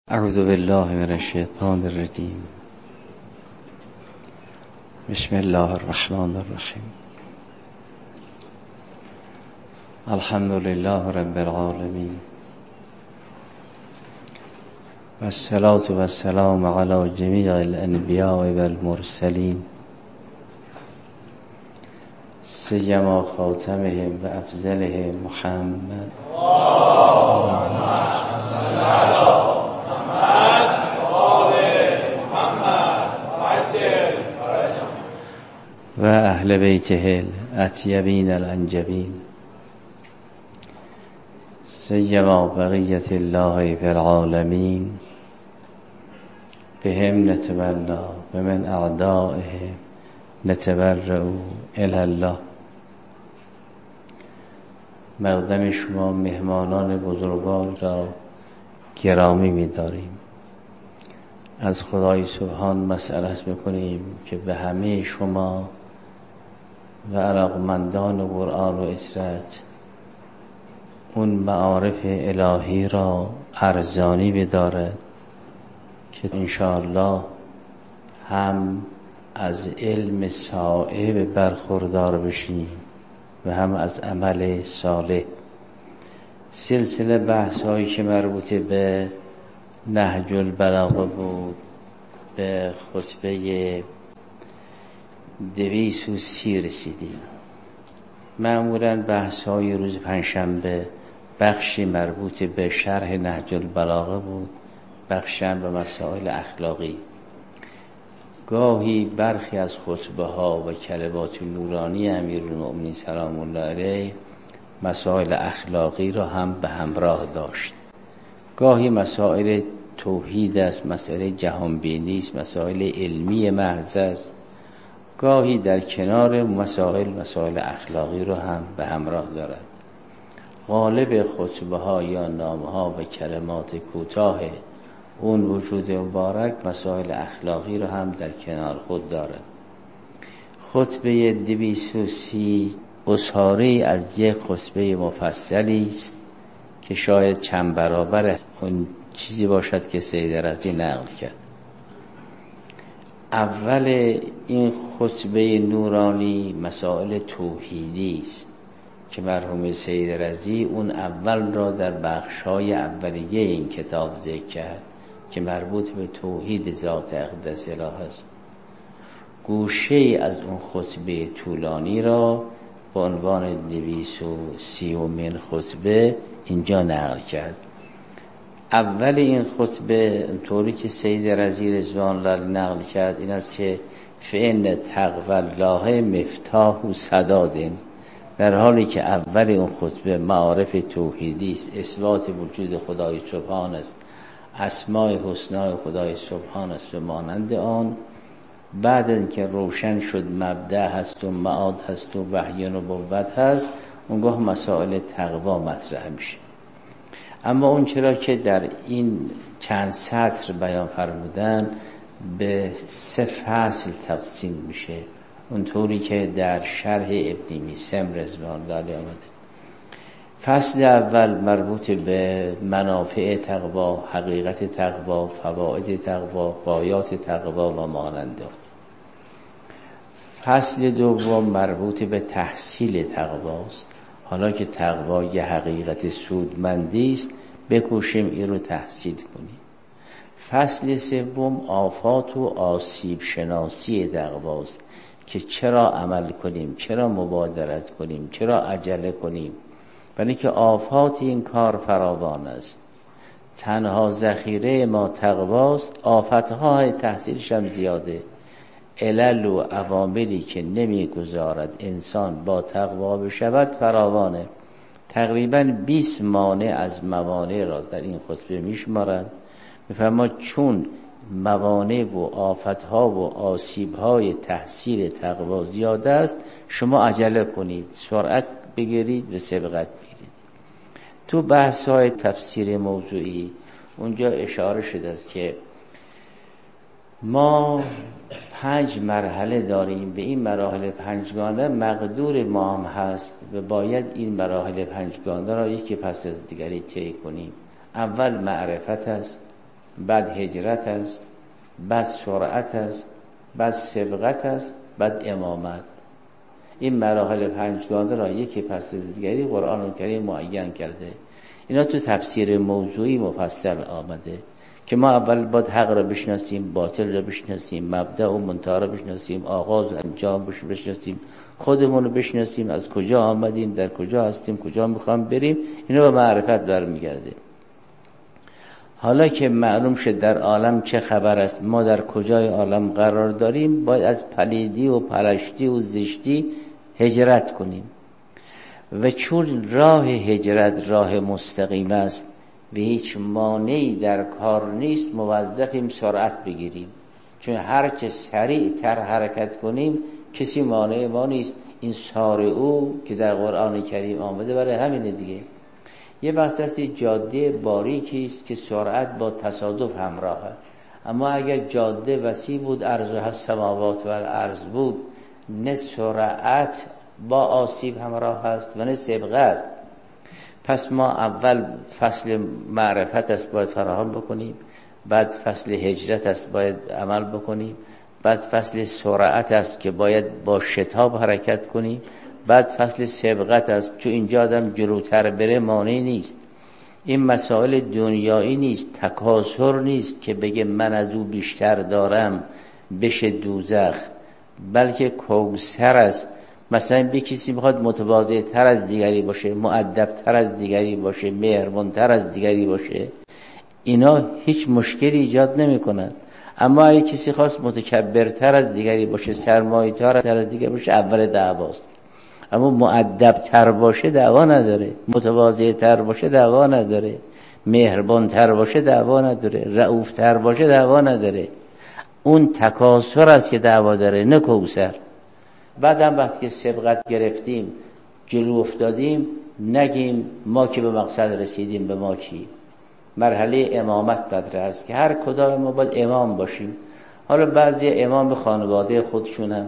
اعوذ بالله من الشیطان الرجیم. بسم الله الرحمن الرحیم. الحمد لله رب العالمین و الصلاة و السلام علی جمیع الانبیاء و المرسلین سیما خاتمهم و افضلهم محمد و اهل بیته الاطیبین الانجبین سیما بقیت الله فی العالمین بهم نتولا و من اعدائهم نتبرأ الی الله. مقدم شما مهمانان بزرگوار را گرامی می‌داریم. از خدای سبحان مسئلت می‌کنیم که به همه شما و علاقمندان قرآن و اطاعت اون معارف الهی را ارزانی بدارد که انشاءالله هم از علم صائب برخوردار بشیم و هم از عمل صالح. سلسله بحث‌هایی که مربوط به نهج البلاغه بود، به خطبه 230 رسیدیم. معمولاً بحث‌های روز پنجشنبه بخشی مربوط به شرح نهج البلاغه بود، بخشی هم به مسائل اخلاقی. گاهی برخی از خطبه‌ها و کلمات نورانی امیرالمؤمنین سلام الله علیه مسائل اخلاقی را هم به همراه داشت. گاهی مسائل توحید است، مسائل جهانبینی است، مسائل علمی محض است. گاهی در کنار مسائل اخلاقی رو هم به همراه دارد. غالب خطبه‌ها یا نامه‌ها و کلمات کوتاه اون وجود مبارک مسائل اخلاقی رو هم در کنار خود دارد. خطبه 230 اسطوره از یک خطبه مفصلی است که شاید چند برابر اون چیزی باشد که سید رضی نقل کرد. اول این خطبه نورانی مسائل توحیدی است که مرحوم سید رضی اون اول را در بخش‌های اولیه این کتاب ذکر کرد که مربوط به توحید ذات اقدس اله است. گوشه از اون خطبه طولانی را با عنوان 230 خطبه اینجا نقل کرد. اول این خطبه طوری که سید رضی رضوان الله نقل کرد این است که فإن تقوی الله مفتاح سداد، در حالی که اول اون خطبه معارف توحیدی است، اثبات وجود خدای سبحان است، اسماء حسنا خدای سبحان است و مانند آن. بعد از اینکه روشن شد مبدأ هست و معاد هست و وحی و نبوت هست، اونگاه مسائل تقوا مطرح میشه. اما اون چرا که در این چند سطر بیان فرمودن به 3 فصل تقسیم میشه، اونطوری که در شرح ابن میثم رضوان الله علیه آمده. فصل اول مربوط به منافع تقوا، حقیقت تقوا، فواید تقوا، غایات تقوا و مانند آن. فصل دوم مربوط به تحصیل تقواست. حالا که تقوا یه حقیقت سودمندی است، بکوشیم این رو تحصیل کنیم. فصل سوم آفات و آسیب شناسی تقواست که چرا عمل کنیم، چرا مبادرت کنیم، چرا عجله کنیم. برای که آفات این کار فراوان است. تنها ذخیره ما تقواست، آفتهای تحصیلش هم زیاده. علل و عواملی که نمیگذارد انسان با تقوا بشود فراوانه. تقریباً 20 مانع از موانع را در این خطبه میشمارند. میفرماید چون موانع و آفتها و آسیبهای تحصیل تقوا زیاده است، شما عجله کنید، سرعت بگیرید و سبقت بگیرید. تو بحث‌های تفسیر موضوعی اونجا اشاره شده است که ما 5 مرحله داریم. به این مراحل 5گانه مقدور ما هم هست و باید این مراحل 5گانه را یکی پس از دیگری طی کنیم. اول معرفت است، بعد هجرت است، بعد سرعت است، بعد سبقت است، بعد امامت. این مراحل پنجگانه را یکی پس از دیگری قرآن کریم معین کرده. اینا تو تفسیر موضوعی مفصل آمده که ما اول باید حق را بشناسیم، باطل را بشناسیم، مبدأ و منتهی را بشناسیم، آغاز و انجام بشناسیم، خودمون رو بشناسیم، از کجا آمدیم، در کجا هستیم، کجا میخوام بریم. اینا به معرفت برمیگرده. حالا که معلوم شد در عالم چه خبر است، ما در کجای عالم قرار داریم، باید از پلیدی و پلشتی و زشتی هجرت کنیم. و چون راه هجرت راه مستقیم است و هیچ مانعی در کار نیست، موظفیم سرعت بگیریم، چون هر چه سریعتر حرکت کنیم کسی مانع ما نیست. این سارعوا که در قرآن کریم آمده برای همینه دیگه. یه بحث است جاده باریکی است که سرعت با تصادف همراهه، اما اگر جاده وسیع بود، عرضها السماوات و الارض بود، نه سرعت با آسیب همراه است و نه سبقت. پس ما اول فصل معرفت است باید فراهم بکنیم، بعد فصل هجرت است باید عمل بکنیم، بعد فصل سرعت است که باید با شتاب حرکت کنیم، بعد فصل سبقت است چون اینجا آدم جلوتر بره مانعی نیست. این مسائل دنیایی نیست، تکاثر نیست که بگه من از او بیشتر دارم بشه دوزخ، بلکه کوثر است. مثلا به کسی بخواد متواضع تر از دیگری باشه، مؤدب تر از دیگری باشه، مهربان تر از دیگری باشه، اینا هیچ مشکلی ایجاد نمی کند. اما اگه کسی خواست متکبر تر از دیگری باشه، سرمایه تر از دیگری باشه، اول دعواست. اما مؤدب تر باشه دعوا نداره، متواضع تر باشه دعوا نداره، مهربان تر باشه دعوا نداره، رؤوف تر باشه دعوا نداره. اون تکاثر است که دعوا داره، نه کوثر. بعدم وقتی که سبقت گرفتیم، جلو افتادیم، نگیم ما که به مقصد رسیدیم به ما چی. مرحله امامت بدره است که هر کدام ما باید امام باشیم. حالا بعضی امام خانواده خودشونن،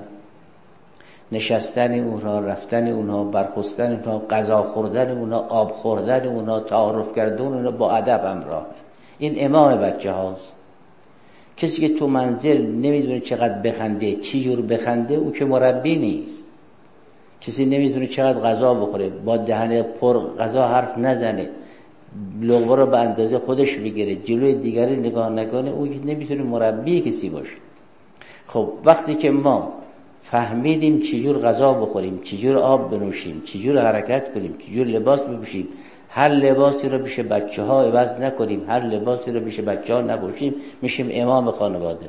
نشستن اونها، رفتن اونها، برخستن اونها، غذا خوردن اونها، آب خوردن اونها، تعارف کردن اونها با ادب همراه. این امام بچه هاست. کسی که تو منزل نمیدونه چقدر بخنده، چی جور بخنده، او که مربی نیست. کسی نمیدونه چقدر غذا بخوره، با دهن پر غذا حرف نزنه، لقمه رو به اندازه خودش بگیره، جلوی دیگری نگاه نکنه، او نمیتونه مربی کسی باشه. خب وقتی که ما فهمیدیم چجور غذا بخوریم، چجور آب بنوشیم، چجور حرکت کنیم، چجور لباس بپوشیم، هر لباسی رو پیش بچه ها عوض نکنیم، هر لباسی رو پیش بچه ها نپوشیم، میشیم امام خانواده.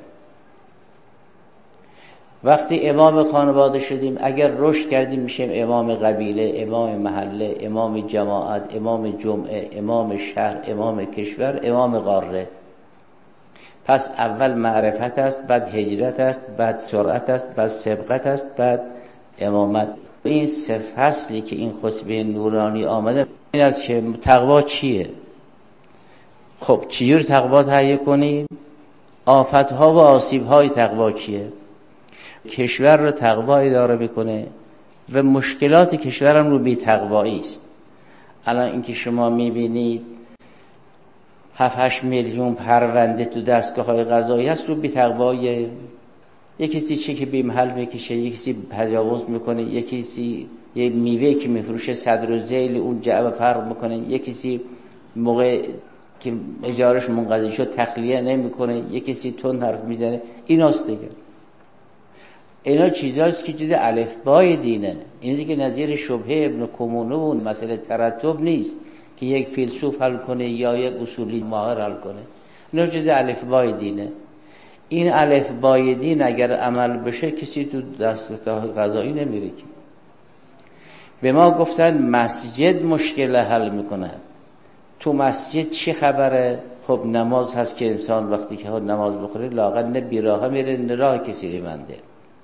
وقتی امام خانواده شدیم، اگر رشد کردیم میشیم امام قبیله، امام محله، امام جماعت، امام جمعه، امام شهر، امام کشور، امام قاره. پس اول معرفت است، بعد هجرت است، بعد سرعت است، بعد سبقت است، بعد امامت. این سه فصلی که این خطبه نورانی آمده، این است که تقوا چیه. خب چجور تقوا تهیه کنیم؟ آفتها و آسیبهای تقوا چیه؟ کشور رو تقوا اداره میکنه و مشکلات کشورم رو بی تقوایی است. الان اینکه شما میبینید 7-8 میلیون پرونده تو دستگاه‌های قضایی هست، رو بی تقوایی. یکی چک بی محل میکشه، یکی تجاوز میکنه، یکی یه میوه که میفروشه صدر و ذیل اون جعبه فرق میکنه، یکی موقع که اجارش منقضی شد تخلیه نمیکنه، یکی تون حرف میزنه. ایناست دیگه. اینا چیزاست که چیز الفبای دینه. این دیگه نظیر شبهه ابن کمونه و مسئله ترتب نیست که یک فیلسوف حل کنه یا یک اصولی ماهر حل کنه. اینا چیز الفبای دینه. این الفبای دین اگر عمل بشه کسی تو دستگاه قضایی نمیره. که به ما گفتن مسجد مشکل حل میکنه. تو مسجد چی خبره؟ خب نماز هست که انسان وقتی که نماز بخوره لااقل نه بیراه میره نه راه کسی ریمنده.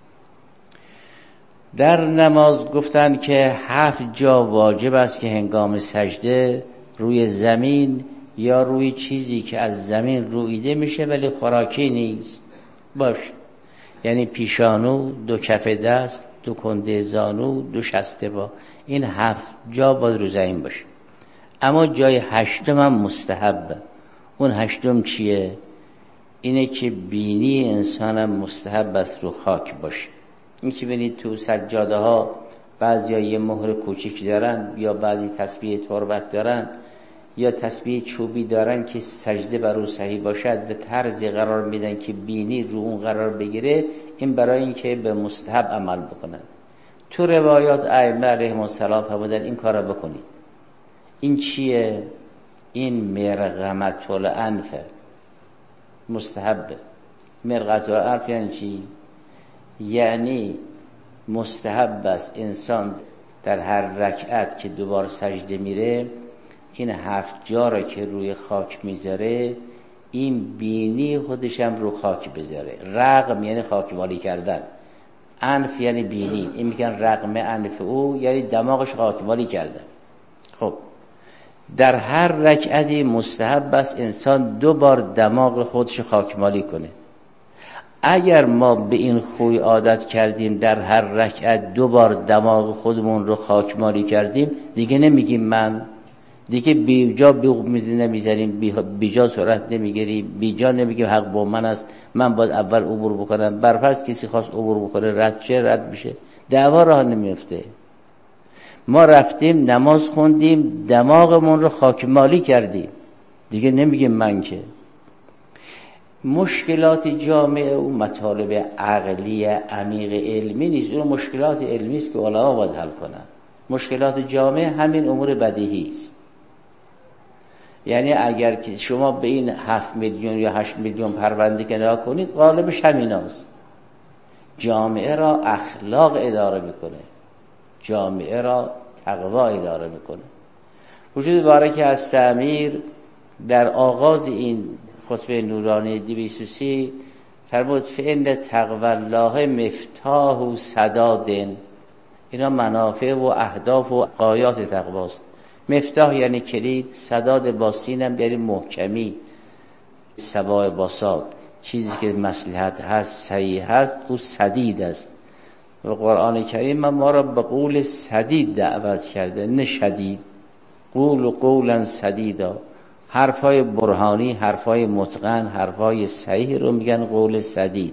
در نماز گفتن که 7 جا واجب است که هنگام سجده روی زمین یا روی چیزی که از زمین رویده میشه ولی خوراکی نیست باشه. یعنی پیشانو، 2 کف دست، 2 کنده زانو، 2 شسته با. این 7 جا باید رو زمین باشه. اما جای 8م هم مستحبه. اون 8م چیه؟ اینه که بینی انسان مستحب است رو خاک باشه. این که ببینید تو سجاده ها بعضیا یه مهر کوچیک دارن یا بعضی تسبیح تربت دارن یا تسبیح چوبی دارن که سجده بر اون صحیح باشد، به طرزی قرار میدن که بینی رو اون قرار بگیره. این برای این که به مستحب عمل بکنن. تو روایات ائمه علیهم السلام فرمودن این کارو بکنید. این چیه؟ این مرغمة الانف مستحبه. مرغمة الانف یعنی چی؟ یعنی مستحب است انسان در هر رکعت که دوبار سجده میره این 7 جا را که روی خاک میذاره این بینی خودش هم رو خاک بذاره. رغم یعنی خاکمالی کردن، انف یعنی بینی، این میگن رغم انف او یعنی دماغش خاکمالی کردن. خب در هر رکعتی مستحب است انسان 2 بار دماغ خودش خاکمالی کنه. اگر ما به این خوی عادت کردیم در هر رکعت 2 بار دماغ خودمون رو خاکمالی کردیم، دیگه نمیگیم من، دیگه بیجا بوق نمیزنیم، بیجا سرعت نمیگیریم، بیجا نمیگیم حق با من است، من باید اول عبور بکنم. برفرض کسی خواست عبور بکنه رد شه، رد میشه، دعوا راه نمیفته. ما رفتیم نماز خوندیم دماغمون رو خاکمالی کردیم، دیگه نمیگیم من. که مشکلات جامعه و مطالب عقلی عمیق علمی نیست، اون مشکلات علمی است که علما باید حل کنن. مشکلات جامعه همین امور بدیهی است. یعنی اگر که شما به این 7 میلیون یا 8 میلیون پرونده که نگاه کنید غالبش همیناست. جامعه را اخلاق اداره میکنه، جامعه را تقوا اداره میکنه. وجود بارک از تعمیر در آغاز این خطبه نورانی 230 فرمود فإن تقوی الله مفتاح سداد. اینا منافع و اهداف و غایات تقواست. مفتاح یعنی کلید، سداد با سینم یعنی محکمی، سبای باساد، چیزی که مصلحت هست صحیح هست او سدید است. و قرآن کریم ما را به قول سدید دعوت کرده، نه شدید. قول قولا سدیدا، حرفای برهانی، حرفای متقن، حرفای صحیح رو میگن قول سدید.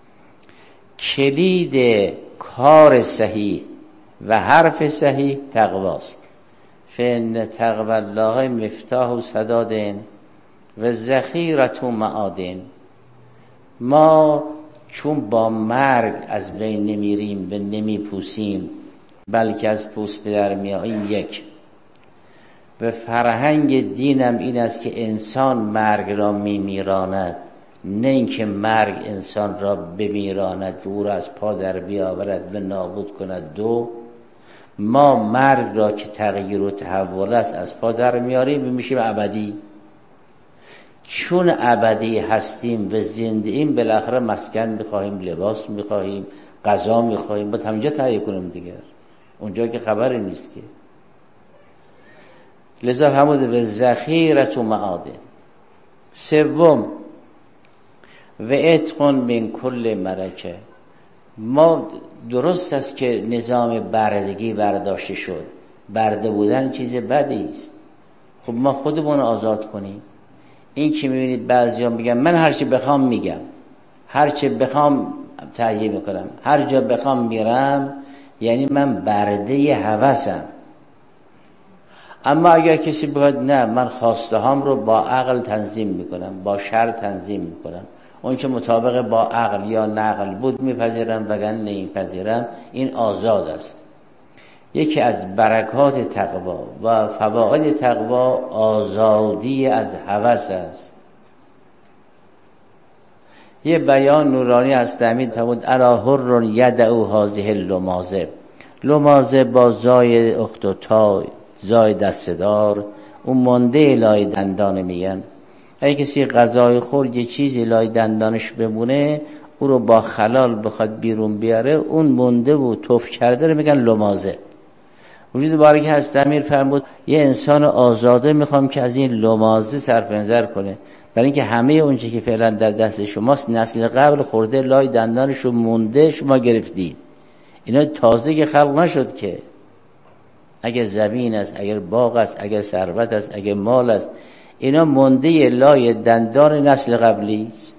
کلید کار صحیح و حرف صحیح تقواست. فإن تقوی الله مفتاح سداد و ذخیرة معادن. ما چون با مرگ از بین نمیریم و نمیپوسیم بلکه از پوست در میاییم، یک و فرهنگ دینم این است که انسان مرگ را میمیراند، نه اینکه مرگ انسان را بمیراند و او را از پا در بیاورد و نابود کند. 2 ما مرگ را که تغییر و تحول است از پا در میاریم و میشیم ابدی. چون ابدی هستیم و زنده ایم بالاخره مسکن میخواهیم، لباس میخواهیم، غذا میخواهیم، باید همینجا تهیه کنیم دیگر، اونجا که خبری نیست که. لذا فرمود و ذخیرة معادن. 3 و عتق من کل مرکه. ما درست است که نظام بردگی برداشته شد، برده بودن چیز بدی است. خب ما خودمون آزاد کنیم. این که میبینید بعضیا میگن من هرچی بخوام میگم، هرچی بخوام تهیه میکنم، هر جا بخوام میرم، یعنی من برده هوسم. اما اگر کسی بگه نه من خواسته هام رو با عقل تنظیم میکنم، با شرع تنظیم میکنم، اون چه مطابق با عقل یا نقل بود میپذیرم وگرنه نمیپذیرم، این آزاد است. یکی از برکات تقوا و فواید تقوا آزادی از هوس است. یه بیان نورانی از تعمید فرمود الا حر یدعو هذه اللمازه. لمازه با زای اخت و تا، زای دستدار، اون مانده لای دندان میگن. اگه کسی غذای خورد یه چیزی لای دندانش بمونه، او رو با خلال بخواد بیرون بیاره، اون مونده و توف کرده رو میگن لمازه. وجود بارک هست امیر فرمود یه انسان آزاده میخوام که از این لمازه صرف نظر کنه، برای اینکه همه اونچه که فعلا در دست شماست نسل قبل خورده لای دندانشو مونده، شما گرفتید. اینا تازه که خلق نشد که. اگر زمین است، اگر باغ است، اگر ثروت است، اگر مال است، اینا مونده لای دندان نسل قبلی است.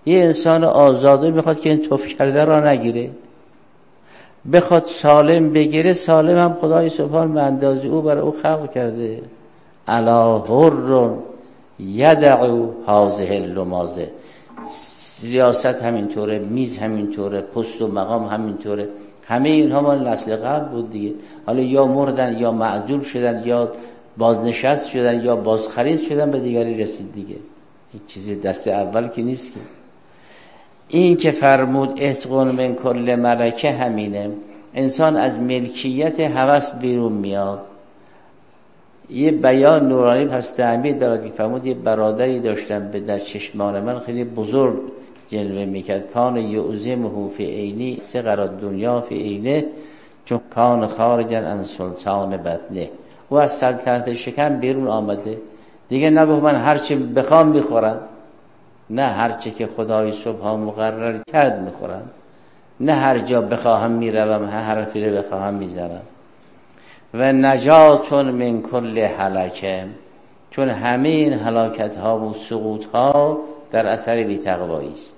یه انسان آزاده میخواد که این تف کرده را نگیره، بخواد سالم بگیره. سالم هم خدای سبحان به اندازه او برای او خلق کرده. الا حر یدعو هذه اللمازه. سیاست همینطوره، میز همینطوره، پست و مقام همینطوره. همه اینها مال نسل قبل بود دیگه. حالا یا مردن یا معزول شدن یا بازنشست شدن یا بازخرید شدن، به دیگری رسید دیگه. این چیزی دست اول که نیست که. این که فرمود احتقون من کل ملکه همینه. انسان از ملکیت هوس بیرون میاد. یه بیان نورانی پس تعمیر دارد که فرمود یه برادری داشتم به در چشمان من خیلی بزرگ جلوه میکرد. کان یعظمه فی عینی صغر الدنیا فی عینه، چون کان خارجا عن سلطان بطنه. او از سلطنت شکم بیرون آمده دیگه. نگفت من هرچی بخوام میخورم، نه هرچی که خدای سبحان مقرر کرد میخورم، نه هر جا بخواهم میروم، هر حرفی رو بخواهم میزنم. و نجاتون من کل هلکه، چون همه این هلاکت ها و سقوط ها در اثر بی‌تقوایی است.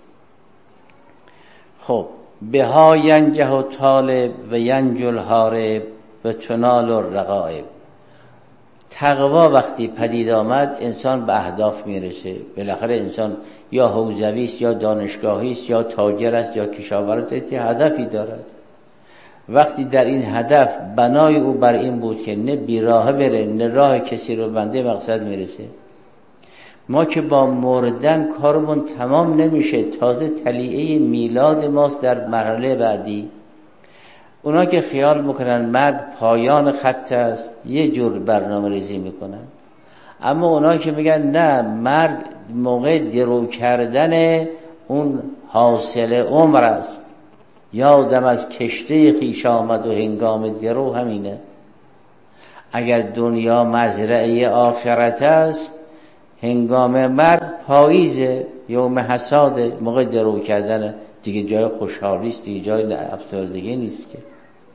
خب بها ینجح و طالب و ینجل حارب و تنال الرغائب. تقوا وقتی پدید آمد انسان به اهداف میرسه. بالاخره انسان یا حوزوی است یا دانشگاهی است یا تاجر است یا کشاورز است، هدفی دارد. وقتی در این هدف بنای او بر این بود که نه بیراه بره نه راه کسی رو بنده مقصد میرسه. ما که با مردن کارمون تمام نمیشه، تازه طلیعه میلاد ماست در مرحله بعدی. اونا که خیال میکنن مرگ پایان خط است یه جور برنامه ریزی میکنن، اما اونا که میگن نه مرگ موقع درو کردن اون حاصل عمر است. یادم از کشته خویش آمد و هنگام درو همینه. اگر دنیا مزرعه آخرت است، هنگام مرگ پاییزه، یوم حساده، موقع درو کردن دیگه جای خوشحالی است، دیگه جای افسردگی نیست که.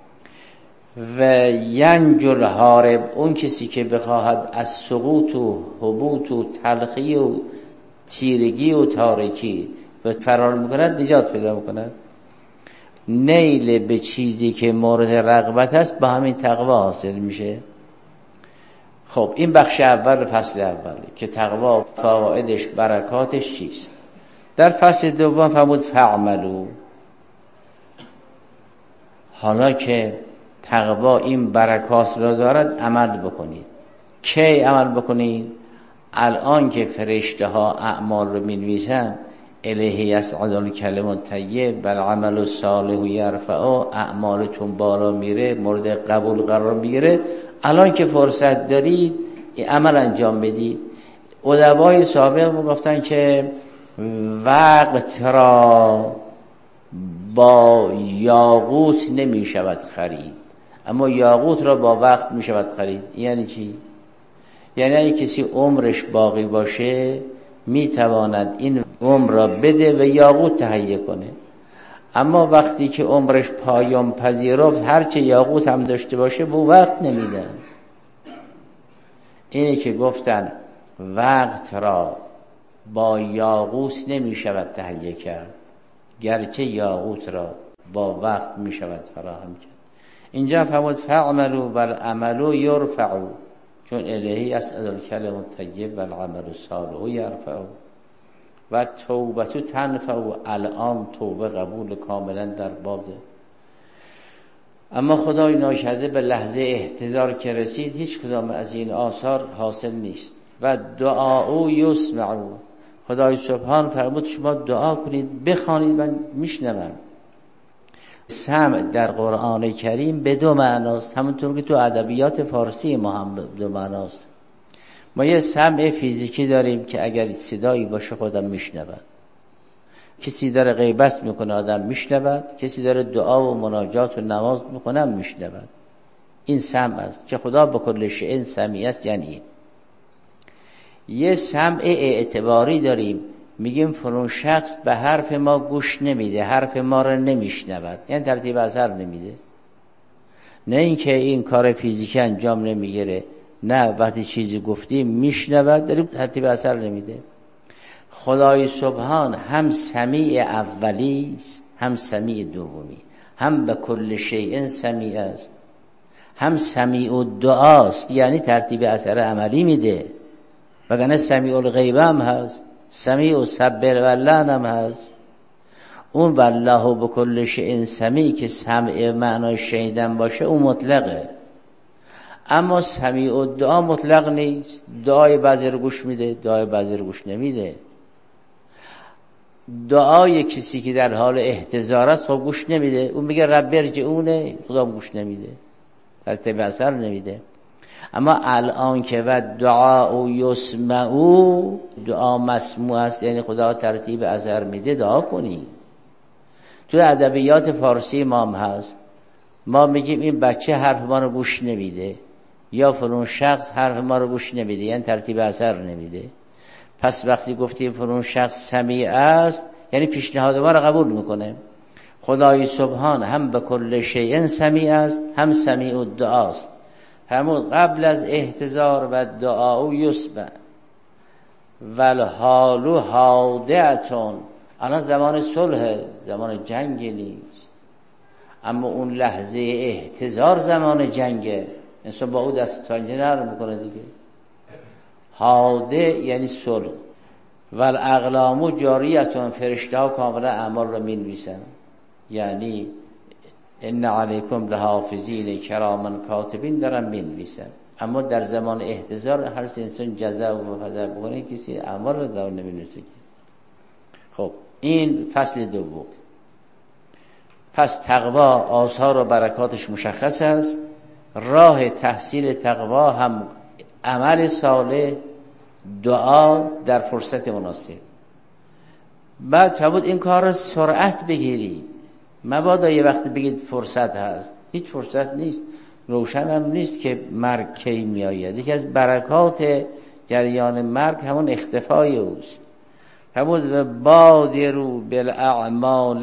و ینجل حارب، اون کسی که بخواهد از سقوط و هبوط و تلخی و تیرگی و تارکی و فرار میکند، نجات پیدا میکند. نیل به چیزی که مورد رغبت است با همین تقوا حاصل میشه. خب این بخش اول فصل اولی که تقوا فوائدش برکاتش چیست. در فصل دوم فرمود فعملو. حالا که تقوا این برکات را دارد عمل بکنید. کی عمل بکنید؟ الان که فرشته ها اعمال رو می‌نویسن، الیه یصعد الکلم الطیب والعمل الصالح یرفعه، اعمالتون بالا میره، مورد قبول قرار میگیره. الان که فرصت دارید این عمل انجام بدید. ادبای سابق میگفتن که وقت را با یاقوت نمی شود خرید، اما یاقوت را با وقت می شود خرید. یعنی چی؟ یعنی اگه کسی عمرش باقی باشه می تواند این عمر را بده و یاقوت تهیه کنه. اما وقتی که عمرش پایان پذیرفت، هرچه یاقوت هم داشته باشه به وقت نمیدن. اینه که گفتن وقت را با یاقوت نمی شود تهیه کرد، گرچه یاقوت را با وقت می شود فراهم کرد. اینجا فرمود فعملوا والعمل یرفع، چون الیه یصعد الکلم الطیب والعمل الصالح یرفع و توبه تنفع. الان توبه قبول کاملا در بازه. اما خدای ناشده به لحظه احتضار که رسید هیچ کدام از این آثار حاصل نیست. و دعاء یسمع، خدای سبحان فرمود شما دعا کنید بخوانید من میشنوم. سمع در قرآن کریم به دو معناست، همونطور که تو ادبیات فارسی ما هم دو معناست. ما یه سمع فیزیکی داریم که اگر صدایی باشه خودم میشنود، کسی داره غیبت میکنه آدم میشنود، کسی داره دعا و مناجات و نماز میکنه میشنود. این سمع است که خدا به کل شیء سمیع است. یعنی این. یه سمع اعتباری داریم، میگیم فلان شخص به حرف ما گوش نمیده، حرف ما رو نمیشنود، یعنی ترتیب اثر نمیده. نه اینکه این کار فیزیکی انجام نمیگیره، نه وقتی چیزی گفتیم میشنود داریم ترتیب اثر نمیده. خدای سبحان هم سمیع اولی است، هم سمیع دومی، هم به کل شیء سمیع است، هم سمیع الدعاست، یعنی ترتیب اثر عملی میده، وگرنه سمیع الغیب هم هست، سمیع السبر واللعن هم هست. اون والله به کل شیء سمیع که سمع معنای شنیدن باشه اون مطلقه، اما سمیع الدعا مطلق نیست، دعای بعضی رو گوش میده، دعای بعضی رو گوش نمیده. دعای کسی که در حال احتضار است خب گوش نمیده، اون میگه رب ارجعونه، خدا گوش نمیده، ترتیب اثر نمیده. اما الان که و دعا یسمعو، دعا مسموع است یعنی خدا ترتیب اثر میده، دعا کنی. تو ادبیات فارسی ما هم هست، ما میگیم این بچه حرف ما رو گوش نمیده، یا فلان شخص حرف ما رو گوش نمیده، یعنی ترتیب اثر نمیده. پس وقتی گفتیم فلان شخص سمیع است یعنی پیشنهاد ما رو قبول میکنه. خدای سبحان هم به کل شیء سمیع است، هم سمیع الدعاست. همون قبل از احتضار و دعا یسمع والحال حادثه. الان زمان صلح، زمان جنگ نیست، اما اون لحظه احتضار زمان جنگه، انسان با او دست تنجه نرم میکنه دیگه. حاده یعنی صلح. والاقلام جاریتون، فرشته ها کاملا اعمال رو مینویسن، یعنی ان علیکم لحافظین کراما کاتبین دارن مینویسن. اما در زمان احتضار هر انسان جزا و فضا بکنه کسی اعمال رو دار نمینویسه. خب این فصل دوم. پس تقوا آثار و برکاتش مشخص است. راه تحصیل تقوا هم عمل صالح، دعا در فرصت مناسب. بعد فرمود این کار رو سرعت بگیرید، مبادا یه وقت بگید فرصت هست، هیچ فرصت نیست، روشن هم نیست که مرگ کی می آید. یکی از برکات جریان مرگ همون اختفای اوست. فرمود بادروا بالاعمال،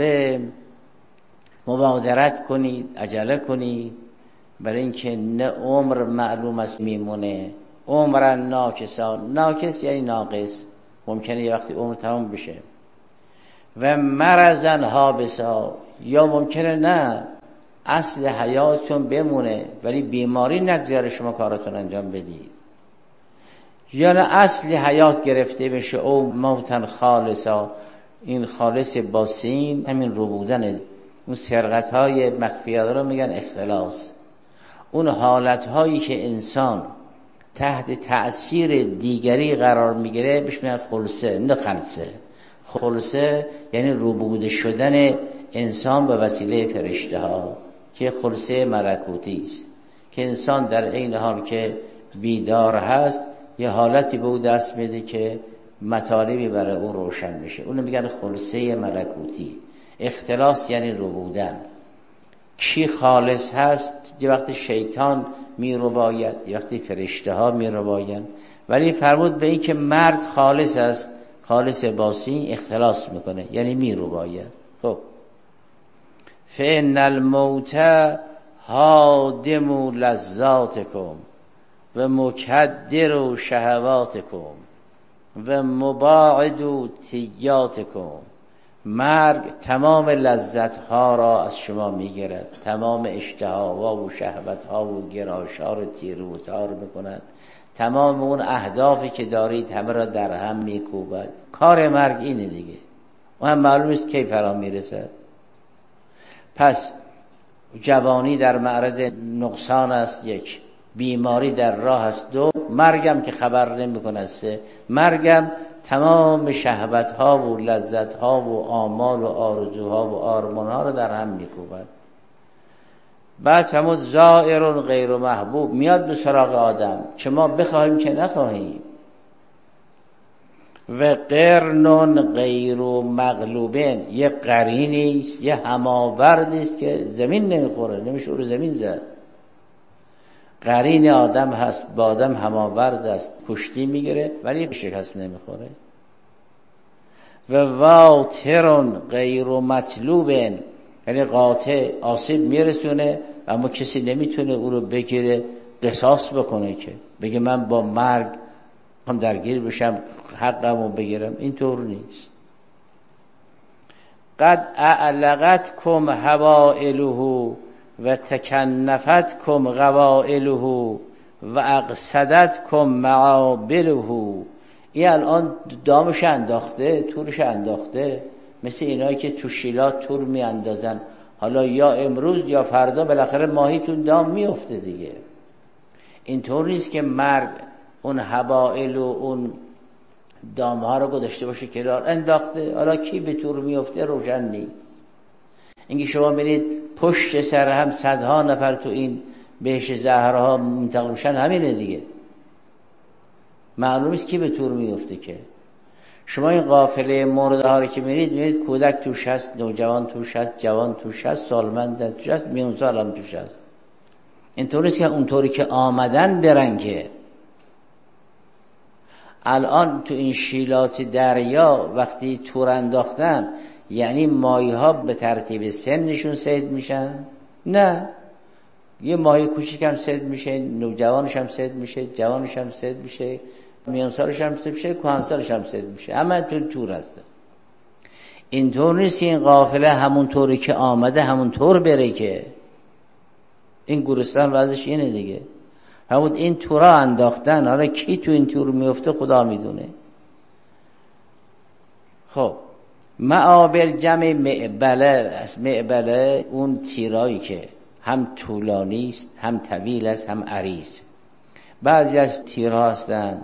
مبادرت کنید، عجله کنید، برای اینکه نه عمر معلوم است میمونه. عمر ناکس یعنی ناقص، ممکنه یه وقتی عمر تمام بشه. و مرضن حابسا، یا ممکنه نه اصل حیاتون بمونه ولی بیماری نگذاره شما کارتون انجام بدید، یا نه اصل حیات گرفته بشه. او موتن خالصا، این خالص با سین همین رو بودن. اون سرقت های مخفیات رو میگن اختلاس. اون حالت هایی که انسان تحت تأثیر دیگری قرار میگیره بهش میگن خلسه، نه خلسه. خلسه یعنی روبوده شدن انسان به وسیله فرشته ها، که خلسه ملکوتی است، که انسان در این حال که بیدار هست یه حالتی به او دست میده که مطالبی برای او روشن میشه. اونو میگن خلسه ملکوتی. اختلاس یعنی روبودن. کی خالص هست؟ یه وقت شیطان میرباید، یه وقت فرشته ها میرباید، ولی فرمود به این که مرگ خالص است، خالص باسی اختلاس میکنه یعنی میرباید. خب فإن الموت هادم لذاتکم و مکدر شهواتکم و مباعد تیاتکم. مرگ تمام لذت ها را از شما میگیرد، تمام اشتهاها و شهوت ها و گرایش ها رو تیر و تار میکند، تمام اون اهدافی که دارید همه را در هم میکوبد. کار مرگ اینه دیگه، و هم معلوم است کی فرا میرسد. پس جوانی در معرض نقصان است، یک. بیماری در راه است، دو. مرگم که خبر نمیکنه، سه. مرگم تمام شهوت ها و لذت ها و آمال و آرزوها و آرمان ها رو در هم میکوبد. بعد فرمود زائر غیر محبوب، میاد به سراغ آدم، چه ما بخواهیم چه نخواهیم. و قرن غیر مغلوبین، یه قرینی است، یه هماوردی است که زمین نمیخوره، نمیشه رو زمین زد. قرین آدم هست، با آدم هماورد است، کشتی میگیره ولی شکست نمیخوره. و واترون غیر مطلوب، یعنی قاطع، آسیب میرسونه اما کسی نمیتونه او رو بگیره قصاص بکنه، که بگه من با مرگ هم درگیر بشم حقمو بگیرم. اینطور نیست. قد اعلقتکم حوائله و تکنفتکم قوائله و اقصدتکم معابله. این الان دامش انداخته، تورش انداخته، مثل اینایی که تو شیلات تور می اندازن. حالا یا امروز یا فردا بالاخره ماهیتون دام میفته دیگه. اینطور نیست که مرگ اون حوائل و اون دامها رو گذاشته باشه کنار، انداخته. حالا کی به تور میفته روشن نیست. اینکه شما ببینید پشت سر هم صدها نفر تو این بهش زهرها منتقل میشن، همینه دیگه. معلوم است کی به تور میفته. که شما این قافله مرده ها رو که میبینید کودک توش هست، نوجوان توش هست، جوان توش هست، سالمند توش هست، میون سال هم توش هست. اینطور نیست که اونطوری که آمدن برن. که الان تو این شیلات دریا وقتی تور انداختن، یعنی ماهی ها به ترتیب سنشون صید میشن؟ نه، یه ماهی کوچیک هم صید میشه، نوجوانش هم صید میشه، جوانش هم صید میشه، میان سالش هم صید میشه، کهن سالش هم صید میشه. همه تو تور هستن. اینطور نیست این قافله همون طوری که آمده همون طور بره. که این گورستان وضعش اینه دیگه. همون این تورا انداختن. حالا کی تو این تور میفته خدا میدونه. خب معابل جمع معبله است. معبله اون تیرایی که هم طولانی است، هم طویل است، هم عریض. بعضی از تیرها هستن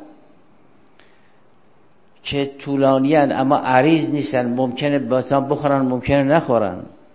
که طولانی هستند اما عریض نیستن، ممکنه بخورن ممکنه نخورن.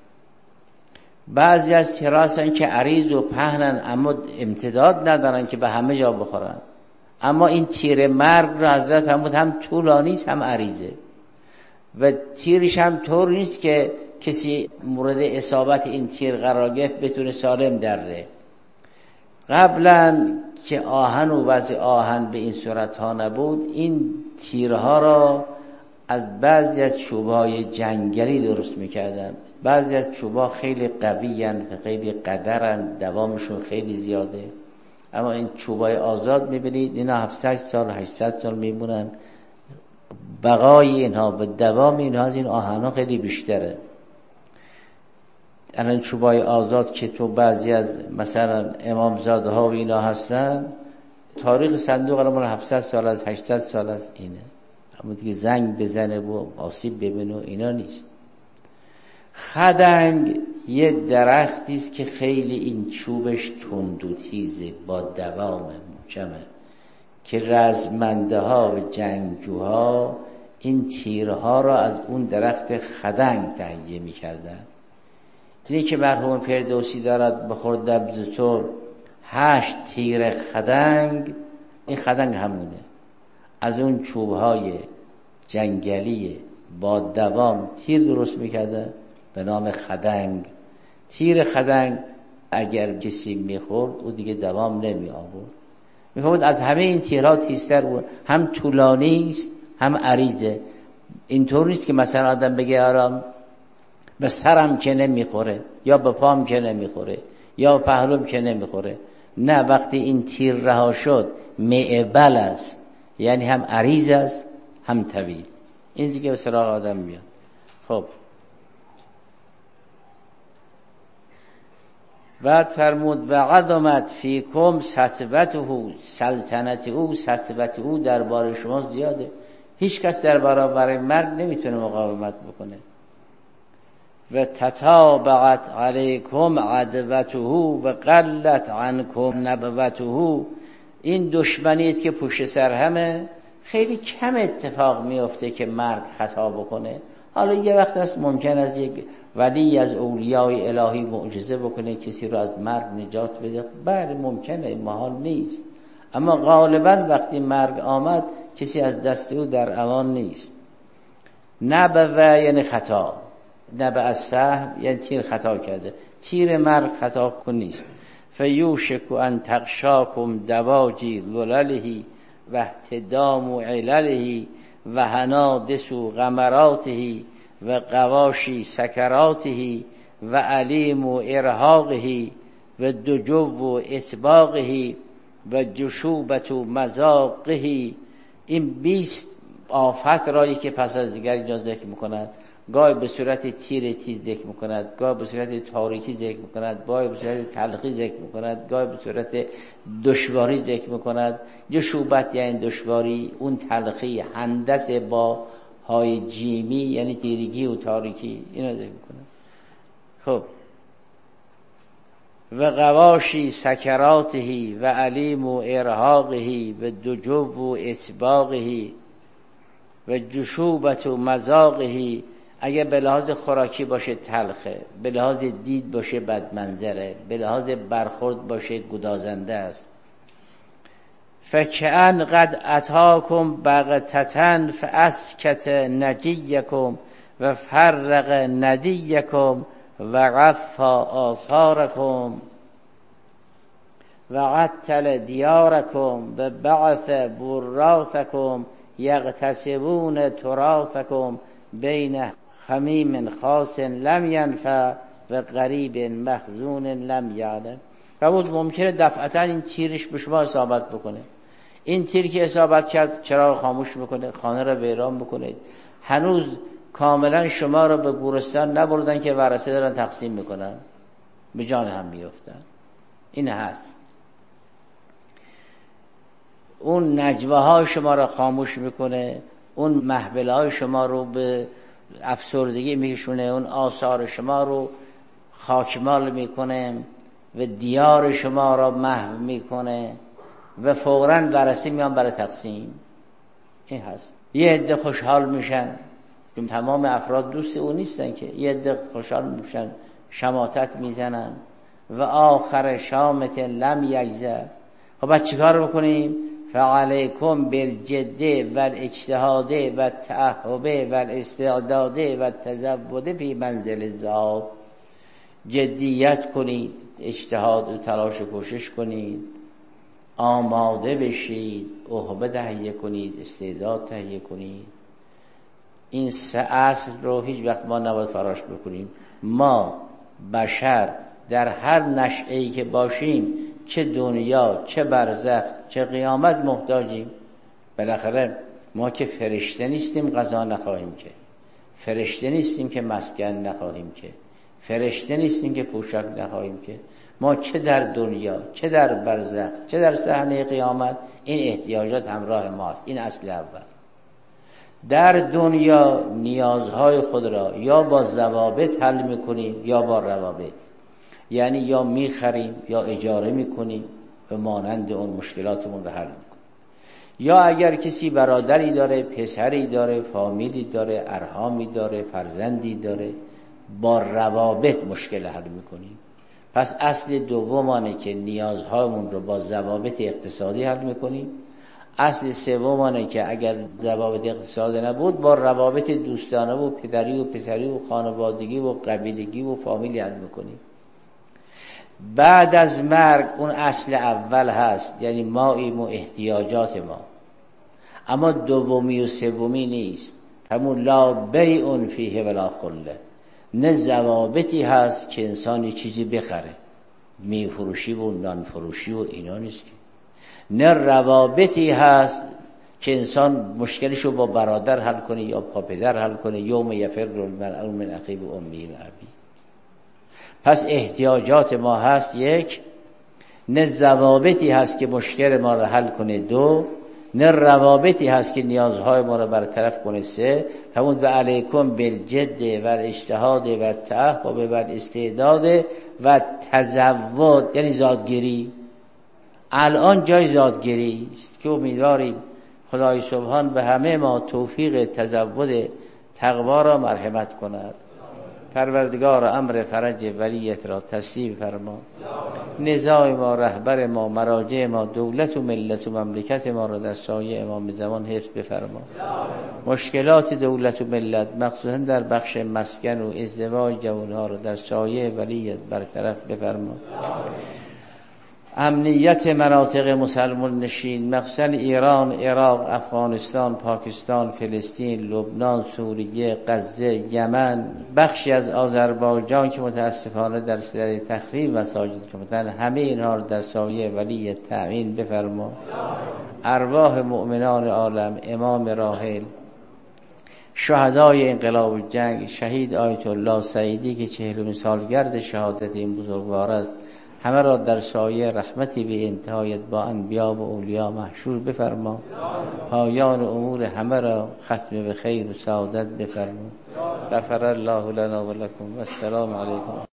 بعضی از تیرها هستن که عریض و پهنن اما امتداد ندارن که به همه جا بخورن. اما این تیر مرگ رو حضرت فرمود هم طولانی است هم عریضه و تیرش هم طور نیست که کسی مورد اصابت این تیر قرار گرفت بتونه سالم دره. قبلا که آهن و وضع آهن به این صورت ها نبود، این تیرها را از بعضی از چوبهای جنگلی درست میکردن. بعضی از چوبها خیلی قوی‌اند، خیلی قدرند، دوامشون خیلی زیاده. اما این چوبهای آزاد میبینید اینا 700 سال 800 سال میمونن. بقای اینها و دوام اینها از این آهن‌ها خیلی بیشتره. الان چوبای آزاد که تو بعضی از مثلا امامزاده ها و اینا هستن، تاریخ صندوق الان 700 سال از 800 سال از اینه. اما دیگه زنگ بزنه و آسیب ببینه و اینا نیست. خدنگ یه درختی است که خیلی این چوبش تند و تیزه، با دوام محکمه، که رزمنده ها و جنگجوها این تیرها را از اون درخت خدنگ تهیه می‌کردن. اینی که مرحوم فردوسی دارد بخور دبزتور 8 تیر خدنگ، این خدنگ همونه. از اون چوبهای جنگلی با دوام تیر درست میکرده به نام خدنگ. تیر خدنگ اگر کسی میخورد او دیگه دوام نمی آورد. میفهمید از همه این تیرها تیزتر بود، هم طولانی است هم عریضه. اینطور نیست که مثلا آدم بگه آرام به سرم که نمیخوره یا به پام که نمیخوره یا پهلوم که نمیخوره. نه، وقتی این تیر رها شد معبل است، یعنی هم عریض است هم طویل. این دیگه به سراغ آدم میاد. خب بعد فرمود و قدمت فیکم سطوته، سلطنت او، سطوت او درباره شما زیاده. هیچ کس در برابر مرگ نمیتونه مقاومت بکنه. و تتابعت علیکم عدوته و قلت عنکم نبوته. این دشمنیت که پشت سر همه خیلی کم اتفاق میفته که مرگ خطا بکنه. حالا یه وقت هست ممکن است یک ولی از اولیای الهی معجزه بکنه کسی رو از مرگ نجات بده، بله ممکنه، محال نیست. اما غالبا وقتی مرگ آمد کسی از دست او در امان نیست. نبوه یعنی خطا، نبه از سهم یعنی تیر خطا کرده. تیر مرگ خطا کن نیست. فیوشک ان تغشاکم دواجی ظلله و احتدام علله و حنادس غمراته و قواشی سکراته و علیم ارهاقه و دجو اطباقه و جشوبت مذاقه این 20 آفت رایی که پس از دیگر اینجا ذکر میکند، گاهی به صورت تیر تیز ذکر میکند، گاهی به صورت تاریکی ذکر میکند، گاهی به صورت تلخی ذکر میکند، گاهی به صورت دشواری ذکر میکند. جشوبت یعنی دشواری، اون تلخی، هندس با های جیمی یعنی تیرگی و تاریکی، اینا ذکر میکند. خب و قواشی سکراتهی و علیم و ارهاقهی و دجوب و اطباقهی و جشوبت و مذاقهی، اگه به لحاظ خوراکی باشه تلخه، به لحاظ دید باشه بدمنظره، به لحاظ برخورد باشه گدازنده است. فکأن قد اتاکم بغتة فاسکت نجیکم و فرق ندیکم و غفا آثارکم و قتل دیارکم و بعث براثکم یغتصبون تراثکم بین خمیم خاص لم ینفع و قریب مخزون لم یعلم. و بود ممکنه دفعتا این تیرش به شما اصابت بکنه. این تیر که اصابت کرد چراغ خاموش میکنه، خانه را ویران میکنه، هنوز کاملا شما را به گورستان نبردن که ورثه دارن تقسیم میکنن، به جان هم میافتن. این هست. اون نجوه های شما را خاموش میکنه، اون محبله های شما رو به افسردگی میکشونه، اون آثار شما رو خاکمال میکنه و دیار شما را محو میکنه و فوراً ورثه میان برای تقسیم. این هست. یه عده خوشحال میشن، تمام افراد دوست اون نیستن که، یه عده خوشحال میشن، شماتت میزنن و آخر شامت لم یجزه. خب بعد چیکار بکنیم؟ فعلیکم بالجد والاجتهاد والتأهب والاستعداد والتزود فی منزل الذهاب. جدیت کنید، اجتهاد و تلاش و کوشش کنید، آماده بشید، اهبه تهیه کنید، استعداد تهیه کنید. این 3 اصل رو هیچ وقت ما نباید فراموش بکنیم. ما بشر در هر نشأه‌ای که باشیم، چه دنیا، چه برزخ، چه قیامت، محتاجیم. بالاخره ما که فرشته نیستیم غذا نخواهیم که، فرشته نیستیم که مسکن نخواهیم که، فرشته نیستیم که پوشاک نخواهیم که. ما چه در دنیا، چه در برزخ، چه در صحنه قیامت، این احتیاجات همراه ماست. این اصل اول. در دنیا نیازهای خود را یا با ضوابط حل میکنیم یا با روابط، یعنی یا میخریم یا اجاره میکنیم و مانند اون مشکلاتمون رو حل میکنیم. یا اگر کسی برادری داره، پسری داره، فامیلی داره، ارحامی داره، فرزندی داره، با روابط مشکل حل میکنیم. پس اصل دومانه که نیازهامون رو با ضوابط اقتصادی حل میکنیم. اصل سومانه که اگر ضوابط اقتصادی نبود با روابط دوستانه و پدری و پسری و خانوادگی و قبیلگی و فامیلی حل میکنیم. بعد از مرگ اون اصل اول هست، یعنی ماییم و احتیاجات ما. اما دومی و سومی نیست. همون لا بیع فیه ولا خله. نه ضوابطی هست که انسانی چیزی بخره، می فروشی و نان فروشی و اینا نیست که. نه روابطی هست که انسان مشکلشو با برادر حل کنه یا با پدر حل کنه. یوم یفر المرء من اخیه و امیه و ابیه. پس احتیاجات ما هست 1، نه ضوابطی هست که مشکل ما را حل کنه 2، نه روابطی هست که نیازهای ما را برطرف کنه 3. همون و علیکم بالجد و الاجتهاد و التأهب و الاستعداد و تزود، یعنی زادگیری. الان جای زادگیری است که امیدواریم خدای سبحان به همه ما توفیق تزود تقوا را مرحمت کند. پروردگار امر فرج ولیت را تسلیم فرما. نزاع ما، رهبر ما، مراجع ما، دولت و ملت و مملکت ما را در سایه امام زمان حفظ بفرما. مشکلات دولت و ملت مخصوصا در بخش مسکن و ازدواج جوانها را در سایه ولیت برطرف بفرما. امنیت مناطق مسلمان نشین، مخصوصا ایران، عراق، افغانستان، پاکستان، فلسطین، لبنان، سوریه، غزه، یمن، بخشی از آذربایجان که متاسفانه در صدد تخریب مساجد شدن، همه اینها رو در سایه ولی تأمین بفرما. ارواح مؤمنان عالم، امام راحل، شهدای انقلاب جنگ، شهید آیت الله سعیدی که 40 سالگرد شهادت این بزرگوار است، همه را در سایه رحمتی به انتهایت با انبیا و اولیا محشور بفرما. پایان امور همه را ختم به خیر و سعادت بفرما. غفر الله لنا و لکم و السلام علیکم.